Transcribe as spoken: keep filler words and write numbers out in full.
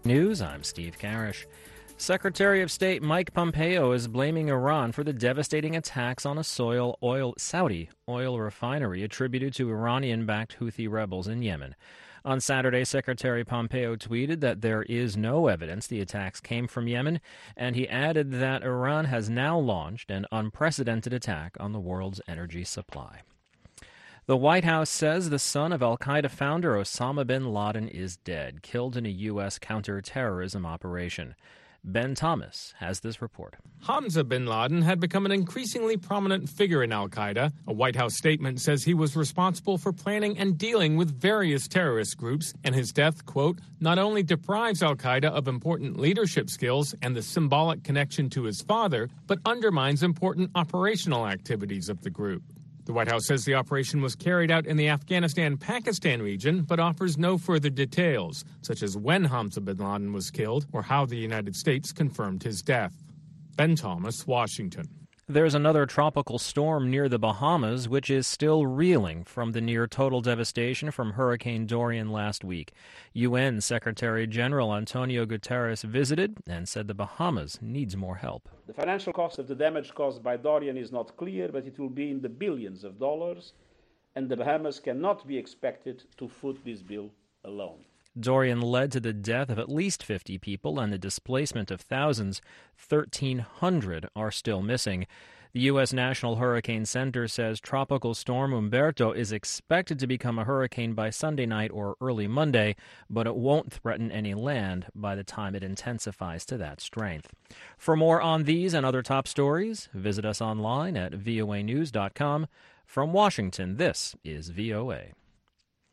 News, I'm Steve Karish. Secretary of State Mike Pompeo is blaming Iran for the devastating attacks on a soil oil Saudi oil refinery attributed to Iranian-backed Houthi rebels in Yemen. On Saturday, Secretary Pompeo tweeted that there is no evidence the attacks came from Yemen, and he added that Iran has now launched an unprecedented attack on the world's energy supply. The White House says the son of al-Qaeda founder Osama bin Laden is dead, killed in a U S counterterrorism operation. Ben Thomas has this report. Hamza bin Laden had become an increasingly prominent figure in al-Qaeda. A White House statement says he was responsible for planning and dealing with various terrorist groups, and his death, quote, not only deprives al-Qaeda of important leadership skills and the symbolic connection to his father, but undermines important operational activities of the group. The White House says the operation was carried out in the Afghanistan-Pakistan region, but offers no further details, such as when Hamza bin Laden was killed or how the United States confirmed his death. Ben Thomas, Washington. There's another tropical storm near the Bahamas, which is still reeling from the near-total devastation from Hurricane Dorian last week. U N Secretary General Antonio Guterres visited and said the Bahamas needs more help. The financial cost of the damage caused by Dorian is not clear, but it will be in the billions of dollars, and the Bahamas cannot be expected to foot this bill alone. Dorian led to the death of at least fifty people and the displacement of thousands. thirteen hundred are still missing. The U S National Hurricane Center says Tropical Storm Umberto is expected to become a hurricane by Sunday night or early Monday, but it won't threaten any land by the time it intensifies to that strength. For more on these and other top stories, visit us online at voa news dot com. From Washington, this is V O A.